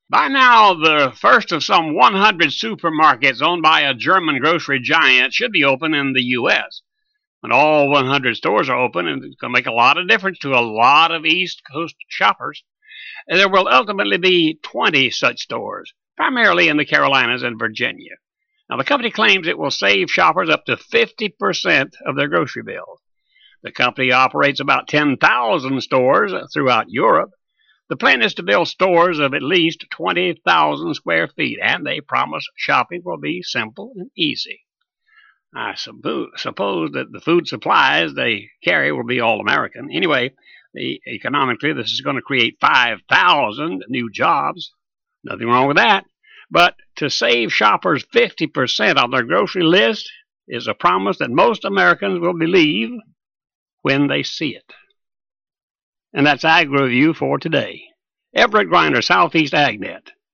By now, the first of some 100 supermarkets owned by a German grocery giant should be open in the U.S. When all 100 stores are open, and it's going to make a lot of difference to a lot of East Coast shoppers, there will ultimately be 20 such stores, primarily in the Carolinas and Virginia. Now, the company claims it will save shoppers up to 50% of their grocery bill. The company operates about 10,000 stores throughout Europe. The plan is to build stores of at least 20,000 square feet, and they promise shopping will be simple and easy. I suppose that the food supplies they carry will be all American. Anyway, economically, this is going to create 5,000 new jobs. Nothing wrong with that. But to save shoppers 50% on their grocery list is a promise that most Americans will believe when they see it. And that's AgriView for today. Everett Grinder, Southeast AgNet.